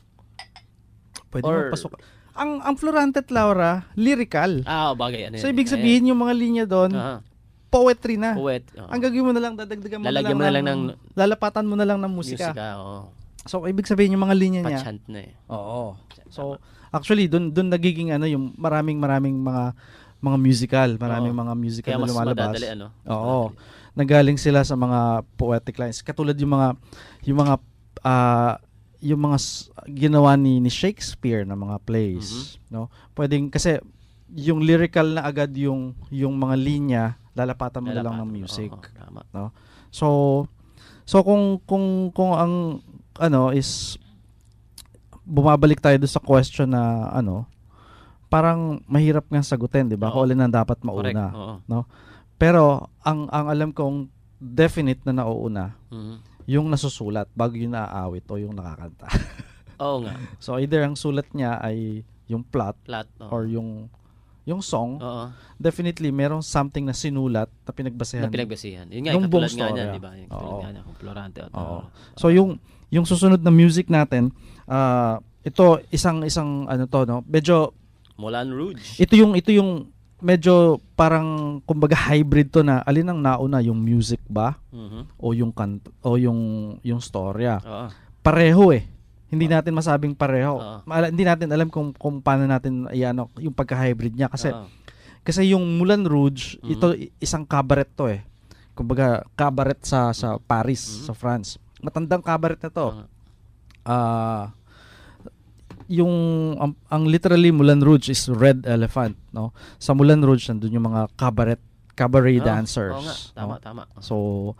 Pwede Or- mo pasok. Ang ang Florante at Laura, lyrical. Ah, bagay. Ano So yan, ibig eh. sabihin yung mga linya doon, Aha. poetry na. Poet. oo. Ang gagawin mo na lang, dadagdagan mo Lalagyan na lang, mo na lang ng, ng- lalapatan mo na lang ng musika. Musika, oo. So ibig sabihin yung mga linya niya. Pa-chant na eh. Oo. So actually doon doon nagiging ano yung maraming maraming mga mga musical, maraming Oo. mga musical Kaya na mas lumalabas. madadali, ano? Mas Oo. Nagaling sila sa mga poetic lines. Katulad yung mga yung mga ah, yung mga s- ginawa ni, ni Shakespeare na mga plays, no? Pwedeng kasi yung lyrical na agad yung yung mga linya, lalapatan mo na lang ng music, Oo, tama. no? So so kung kung kung ang ano is bumabalik tayo doon sa question na ano, parang mahirap nga sagutin, 'di ba? Kung alin ang dapat Correct, mauna, oo. no? Pero ang ang alam kong definite na nauuna, Mhm. yung nasusulat bago yung naaawit o yung nakakanta. Oo nga. So either ang sulat niya ay yung plot, Plot, oo. or yung yung song. Oo. Definitely merong something na sinulat na pinagbasehan. Na pinagbasihan. Yun nga, Nung katulad buong nga storya. niyan, di ba? Yung katulad Oo. nga niyan, kung Florante at Oo. uh, So yung yung susunod na music natin, ah, ito isang isang ano to, no? Medyo Moulin Rouge. ito yung ito yung medyo parang kumbaga hybrid to na alin ang nauna, yung music ba Mhm. o yung kant o yung yung storya. Oo. Pareho eh. Hindi natin masabing pareho. Oo. Maala- hindi natin alam kung kung paano natin iano yung pagka-hybrid niya kasi Oo. kasi yung Moulin Rouge, Mhm. ito i- isang cabaret to eh. Kumbaga cabaret sa sa Paris, Mhm. sa France. Matandang cabaret na to. Oo. Ah yung ang, ang literally Moulin Rouge is Red Elephant, no? Sa Moulin Rouge nandun yung mga cabaret cabaret Oo, dancers. oo nga. Tama, no? tama. So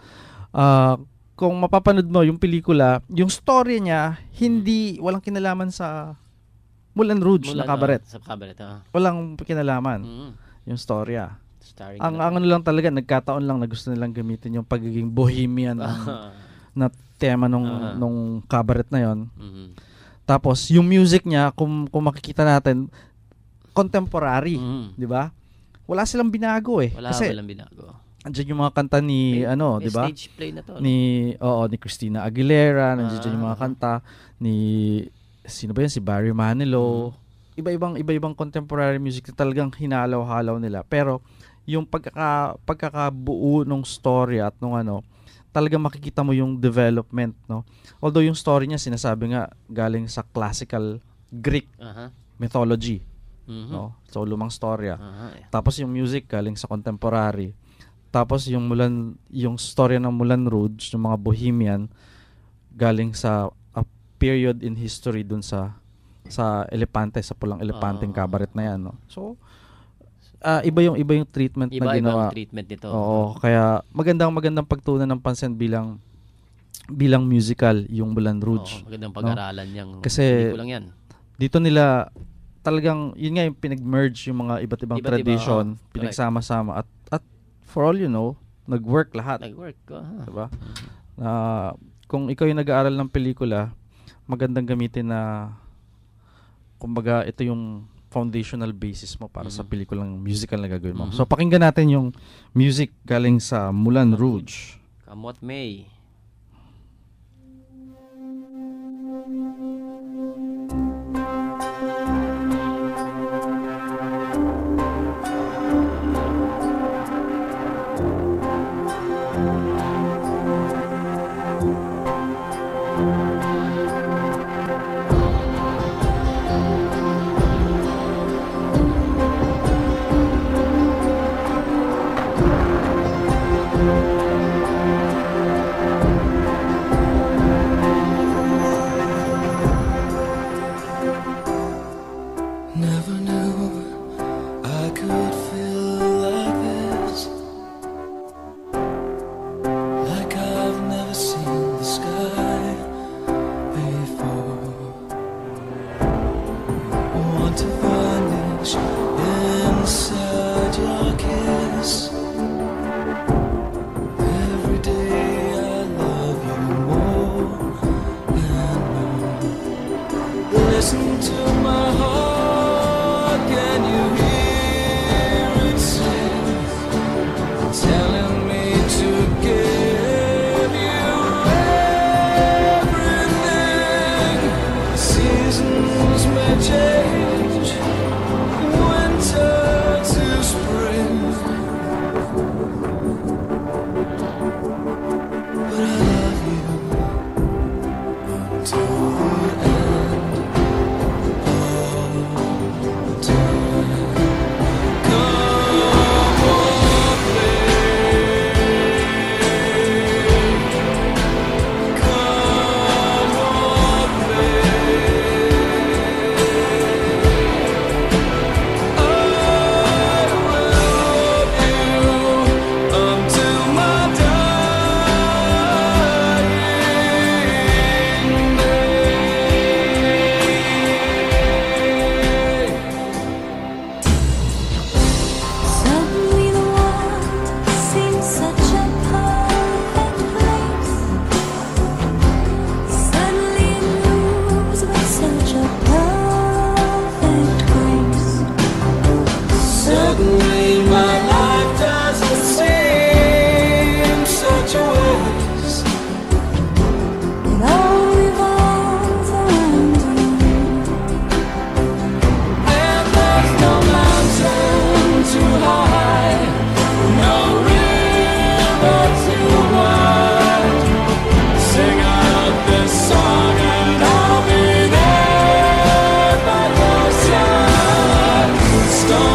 ah kung mapapanood mo yung pelikula, yung story niya hindi walang kinalaman sa Moulin Rouge Moulin, na cabaret. oo, sa cabaret, oo. Walang kinalaman Mhm. yung storya. Starring Ang na- ang ano lang talaga nagkataon lang na gusto nilang gamitin yung pagiging bohemian ng, na tema nung Ah. nung cabaret na yon. Mhm. Tapos yung music niya kung kung makikita natin contemporary, Mhm. 'di ba? Wala silang binago eh. Wala, Kasi walang binago. andyan yung mga kanta ni May- ano, may 'di ba? stage play na to, no? Ni oo, ni Christina Aguilera, nandiyan yung Ah. mga kanta ni sino ba yan, si Barry Manilow. Iba-ibang iba-ibang contemporary music na talagang hinalaw-halaw nila. Pero yung pagkaka pagkakabuo ng story at nung ano, talagang makikita mo yung development, no? Although yung story niya sinasabi nga galing sa classical Greek Aha. mythology, Mhm. no? So lumang storya. Aha, yeah. Tapos yung music galing sa contemporary. Tapos yung Moulin yung storya ng Moulin Rouge, yung mga bohemian galing sa a period in history dun sa sa Elepante, sa pulang Elepanteng Oo. cabaret na yan, no? So ah, iba yung iba yung treatment na Iba-ibang ginawa. treatment nito. Oo, kaya magandang magandang pagtuunan ng pansin bilang bilang musical yung Moulin Rouge. Oo, magandang no? pag-aralan yang Kasi pelikulang yan. dito nila talagang yun nga yung pinag-merge yung mga iba't ibang Iba't iba, tradition, oo. Correct. pinagsama-sama at at for all you know, nag-work lahat. Nag-work ko. ha. Diba? Na kung ikaw yung nag-aaral ng pelikula, magandang gamitin na kumbaga ito yung foundational basis mo para sa Mhm. pelikulang musical na gagawin mo. Mhm. So pakinggan natin yung music galing sa Moulin Rouge. Come what may. Thank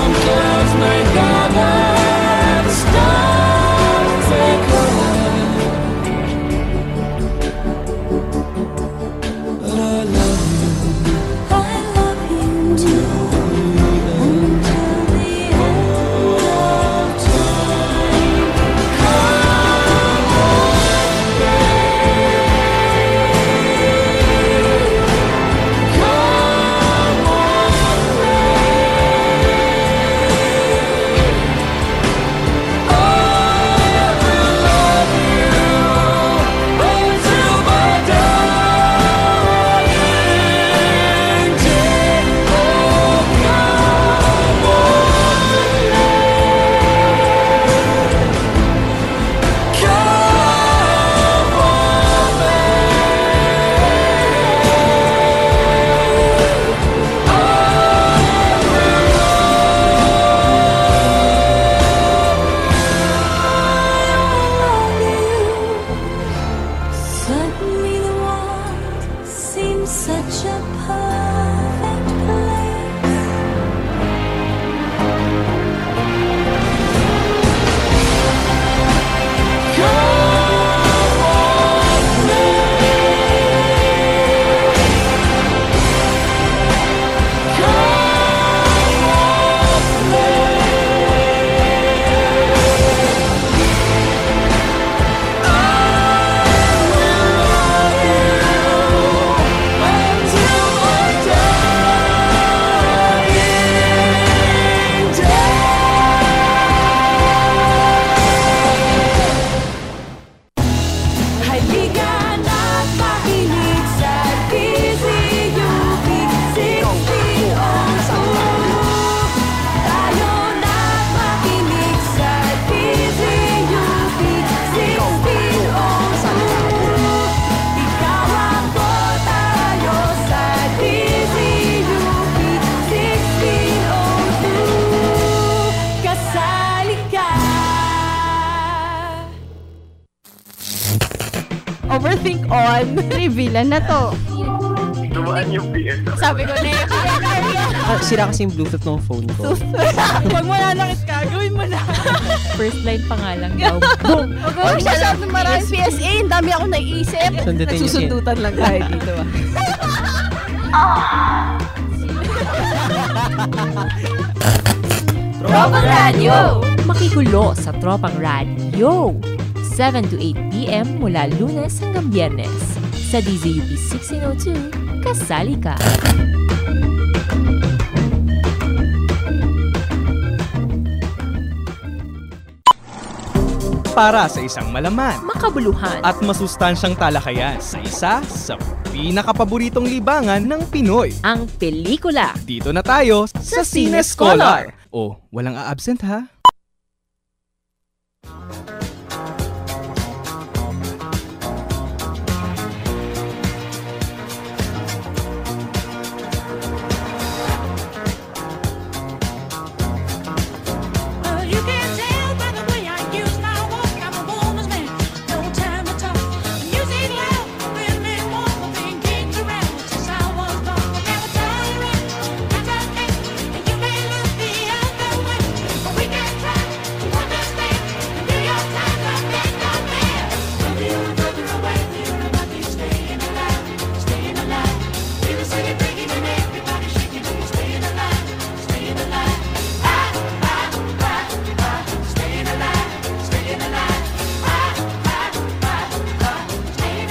Storm clouds may gather, the stars may collide, but I love you. I love you too. Until the end of time. Come on, babe. Come on, suddenly the world seems such a perfect place. Come on, babe. Come on, Halika na't makinig sa D Z U P sixteen oh two. Tayo na't makinig sa D Z U P sixteen oh two. Ikaw ako, tayo sa D Z U P sixteen oh two. Kasali ka. Overthink on. Revealan na to. Dumaan yung P S. Sabi ko na yun. Ah, sira kasi yung Bluetooth ng phone ko. Huwag mo nanakit ka. Gawin mo na. First line pa nga lang daw. Boom! Huwag mo masyadong maraming P S A. Ang dami akong naiisip. Sundutin niyo siya. Nagsusundutan lang tayo dito ah. Tropang Radio! Makikulo sa Tropang Radio. seven to eight p m mula Lunes hanggang Biyernes. Sa D Z U P sixteen oh two, kasali ka. Para sa isang malaman, makabuluhan, at masustansyang talakayan sa isa sa pinakapaboritong libangan ng Pinoy. Ang pelikula. Dito na tayo sa Cine Scholar. O, walang a-absent ha? You can tell by the way I use my walk, I'm a woman's man. No time to talk. Music loud, women want the thing kicked around since I was born. Never tolerate, that's okay. And you may look the other way, but we can try to understand. Do your time, but that's not fair. Further you and further away, you know about these staying alive, staying alive. Feel the city breaking and everybody shaking, and you're staying alive, staying alive. Staying alive, staying alive. Ah, ah, ah, ah, staying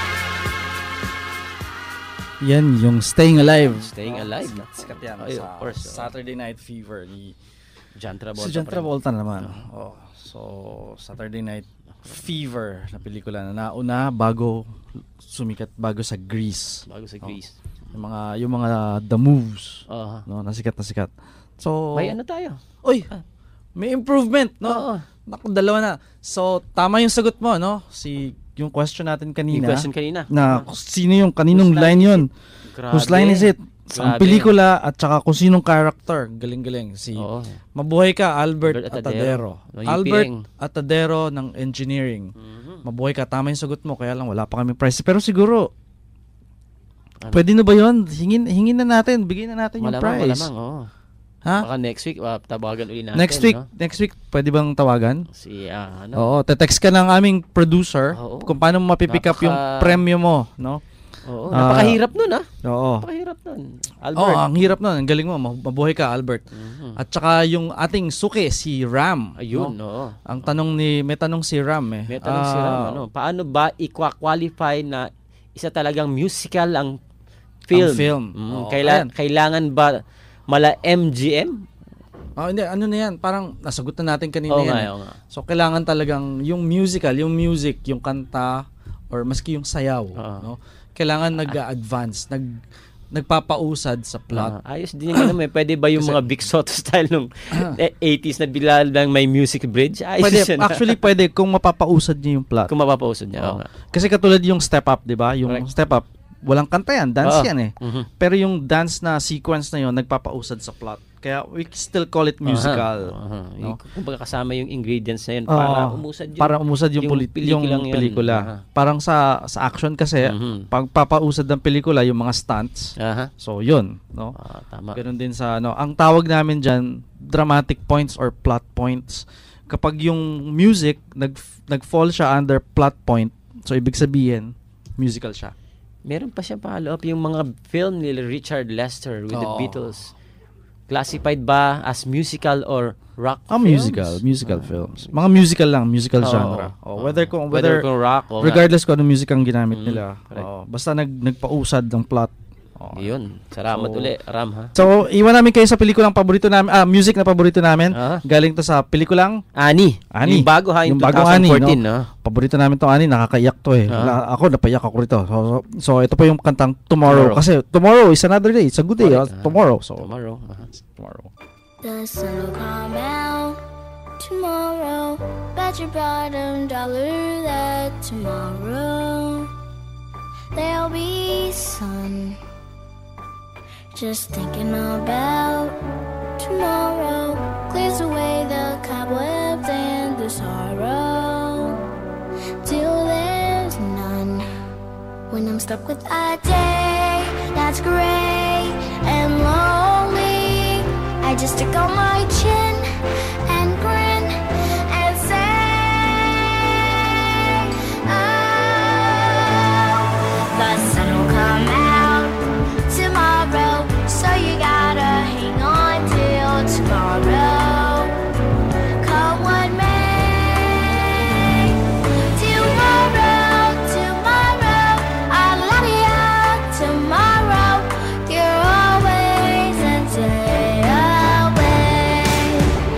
alive. Yan, yung Staying Alive. Staying Alive. Sikat yan. Ay, sa of course. Saturday Night Fever ni John Travolta. Si John pa rin. Travolta naman. Oh, so, Saturday Night Fever na pelikula na nauna bago sumikat, bago sa Grease. Bago sa Grease. Oh, yung mga, yung mga The Moves. Uh-huh. No, nasikat na sikat. So, May ano tayo? Uy! May improvement, no? Oo. Naku, dalawa na. So, tama yung sagot mo, no? Si, yung question natin kanina. Yung question kanina. Na sino yung, kaninong Whose line line yun? Grabe. Whose line is it? Sa Grabe. pelikula at saka kung sinong character. Galing-galing. Si Oo. Mabuhay ka, Albert Albert Atadero. Atadero. No, Albert Yiping. Atadero ng engineering. Mhm. Mabuhay ka. Tama yung sagot mo. Kaya lang wala pa kami prize. Pero siguro, Ano? pwede na ba yun? Hingin, hingin na natin. Bigyan na natin yung Malamang, prize. malamang, oo. Ha? Baka next week, uh, tawagan uli natin. Next week, no? next week, pwede bang tawagan? Si, uh, ano? Oo, te-text ka ng aming producer Oo. kung paano mo mapipick up Napaka- yung premyo mo, no? Oo, Ah, napakahirap nun, ah. Oo. Napakahirap nun. Oo, Albert. ang hirap nun. Ang galing mo. Mabuhay ka, Albert. Mhm. At saka yung ating suki, si Ram. Ayun, no? oo. Ang tanong ni, may tanong si Ram eh. May tanong si Ram, Ah, ano, paano ba i-qualify na isa talagang musical ang film? Ang film. Mm, Oo, kaila- ayan. kailangan ba mala M G M? Oh, hindi, ano na yan, parang nasagot na natin kanina Oo yan. nga, eh. oo nga. So, kailangan talagang yung musical, yung music, yung kanta, or maski yung sayaw, no? Kailangan nag-advance, nag, nagpapausad sa plot. Ah, ayos din yung ano, may pwede ba yung Kasi- mga Big Soto style nung eh, eighties na bila lang may music bridge? Ayos Pwede, yun, ah. actually, pwede kung mapapausad niyo yung plot. Kung mapapausad niya, oo Oo. nga. Kasi katulad yung Step Up, di ba? Yung Correct. Step Up, walang kanta yan, dance Oo. yan eh. Mhm. Pero yung dance na sequence na yun, nagpapausad sa plot. Kaya we still call it musical. Aha, aha. No? Yung- Kumbaga kasama yung ingredients na yun Oo, para umusad yung, para umusad yung, puli- yung pelikulang yun. pelikula. Aha. Parang sa sa action kasi, Mhm. pag papausad ng pelikula, yung mga stunts. Aha. So, yun. No? Ah, tama. Ganun din sa, ano, ang tawag namin dyan, dramatic points or plot points. Kapag yung music, nag, nag-fall siya under plot point, so ibig sabihin, musical siya. Meron pa siya follow-up yung mga film ni Richard Lester with the Oo. Beatles. Classified ba as musical or rock Ah, films? musical, musical films. Mga musical lang, musical Oo. genre. Oh, whether kung Whether whether, kung rock o regardless kung anong music ang ginamit Mm, nila. correct. Oo, basta nag nagpausad ng plot. Oo. Yun. Salamat So- uli, Ram, ha? So, iwan namin kayo sa pelikulang paborito namin, ah, music na paborito namin. Ah. Galing to sa pelikulang Ani. Ani. Yung bago, ha? Yung bagong twenty fourteen, Ani, no? no? Paborito namin tong Ani, nakakaiyak to eh. Ah. Wala- ako, napaiyak ako rito. So, so, so, ito po yung kantang Tomorrow. Tomorrow. Kasi tomorrow is another day. It's a good day. Correct, ah, ah. tomorrow. So, Tomorrow. aha. tomorrow. The sun will come out tomorrow. Bet your bottom dollar that tomorrow there'll be sun. Just thinking about tomorrow clears away the cobwebs and the sorrow till there's none. When I'm stuck with a day that's gray and lonely, I just stick on my chin and grin and say, oh, the sun will come out tomorrow, so you gotta hang on till tomorrow. Come what may, tomorrow, tomorrow, I love you tomorrow. You're always a day away.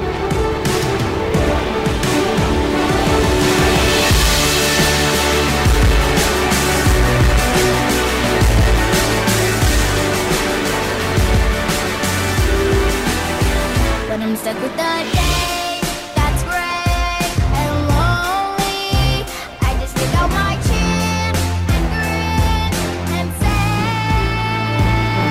But I'm stuck with the day that's gray and lonely. I just stick out my chin and grin and say,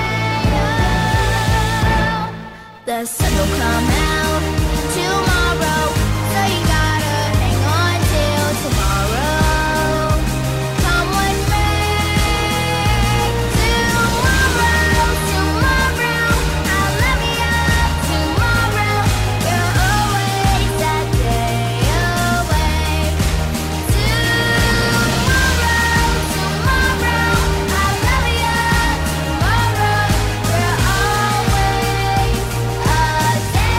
oh, the sun will come out tomorrow, so you gotta hang on till tomorrow. Come what may, tomorrow, tomorrow, I'll love you tomorrow. You're always that day away. Tomorrow, tomorrow, I'll love you tomorrow. You're always a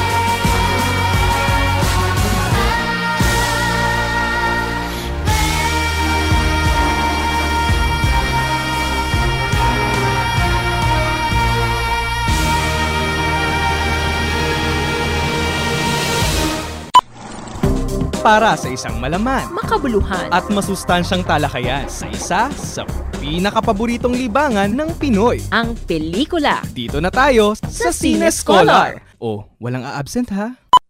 Para sa isang malaman, makabuluhan, at masustansyang talakayan sa isa sa pinakapaboritong libangan ng Pinoy. ang pelikula. Dito na tayo sa Sa Cine Cine Scholar. Scholar. Oh, walang a-absent ha?